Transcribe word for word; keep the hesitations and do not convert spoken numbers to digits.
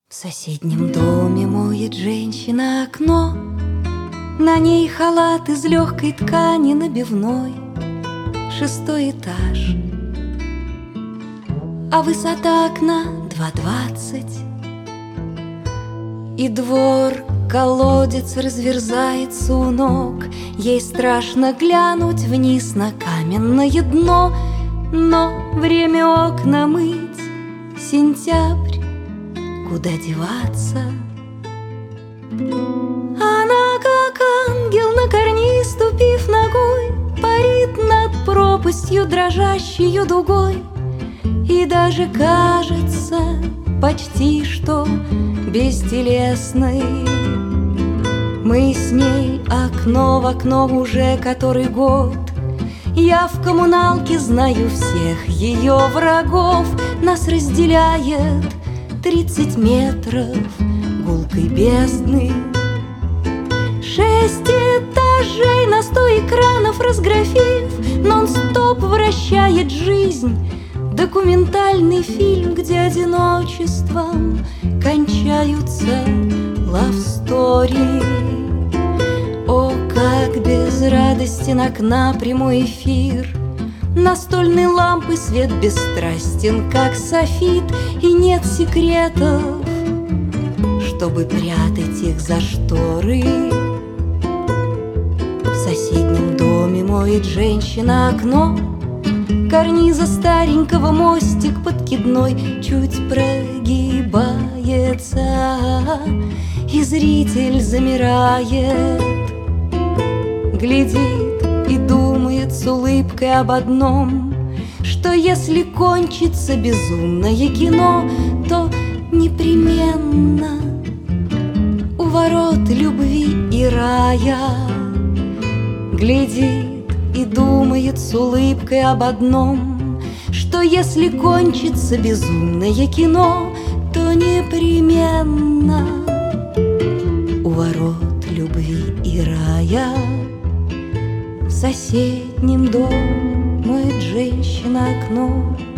В соседнем доме моет женщина окно, на ней халат из легкой ткани набивной, шестой этаж, а высота окна два двадцать. И двор, колодец разверзается у ног, ей страшно глянуть вниз на каменное дно. Но время окна мыть, сентябрь, куда деваться? Она, как ангел, на карниз ступив ногой, парит над пропастью, дрожащей дугой. И даже кажется почти что бестелесной. Мы с ней окно в окно уже который год. Я в коммуналке знаю всех ее врагов. Нас разделяет тридцать метров гулкой бездны. Шесть этажей на сто экранов разграфив, нон-стоп вращает жизнь. Документальный фильм, где одиночеством кончаются лавстори. О, как безрадостен окна прямой эфир! Настольной лампы свет бесстрастен, как софит, и нет секретов, чтобы прятать их за шторы. В соседнем доме моет женщина окно, карниза старенького мостик подкидной чуть прогибается, и зритель замирает, глядит и думает с улыбкой об одном, что если кончится безумное кино, то непременно у ворот любви и рая. Глядит и думает с улыбкой об одном, что если кончится безумное кино, то непременно у ворот любви и рая. В соседнем доме моет женщина окно,